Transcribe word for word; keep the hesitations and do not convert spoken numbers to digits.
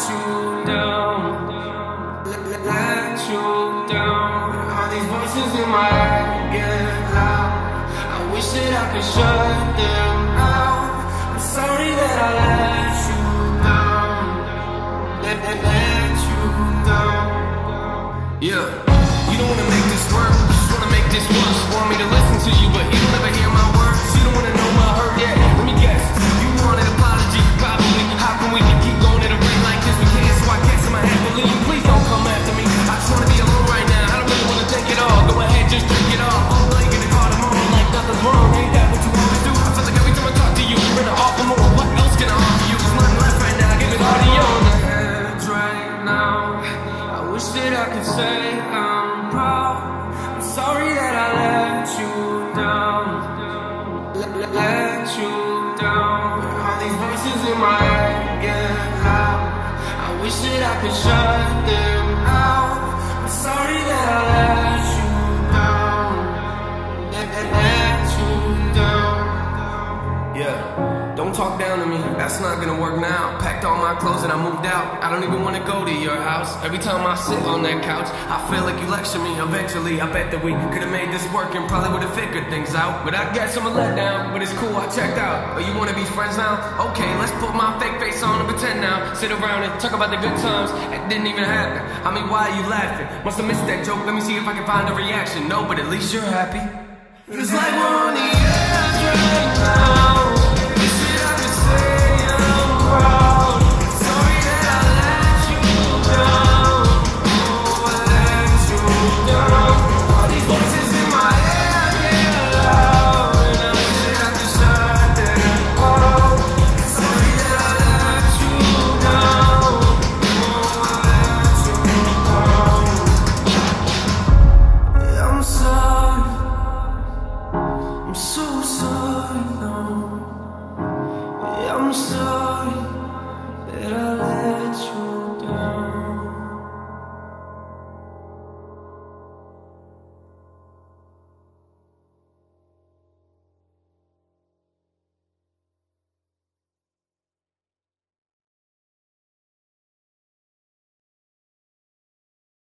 you down, let, let, let you down. All these voices in my head get loud. I wish that I could shut them out. I'm sorry that I let you down, let, let, let you down. Yeah, you don't wanna make this work, you just wanna make this worse. Want me to listen to you, but you don't ever hear my words. You don't wanna know my hurt yet. Let me guess, you want an apology, probably. How can we keep going at a rate like this? We can't, so I guess I'm gonna have to leave. Please don't come after me. I just wanna be alone right now. I don't really wanna take it all. Go ahead, just drink it all. I'm like in the car tomorrow, like nothing's wrong. Ain't that what you always do? I feel like every time I talk to you, you're gonna offer more. What else can I offer you? There's nothing left right now. Give it all to you. On the heads right now. I wish that I could say I'm proud. I'm sorry that I let you down, let, let, let you down. All these voices in my head get loud. I wish that I could shut them out. I'm sorry that I let you down, let, let, let you down. Yeah, don't talk down to me, that's not gonna work now. Packed all my clothes and I moved out. I don't even wanna go to your house. Every time I sit on that couch, I feel like you lecture me. Eventually, I bet that we could've made this work and probably would've figured things out. But I guess I'm a letdown, but it's cool, I checked out. Oh, you wanna be friends now? Okay, let's put my fake face on and pretend now. Sit around and talk about the good times that didn't even happen. I mean, why are you laughing? Must've missed that joke, let me see if I can find a reaction. No, but at least you're happy. It's like we're on the edge right now.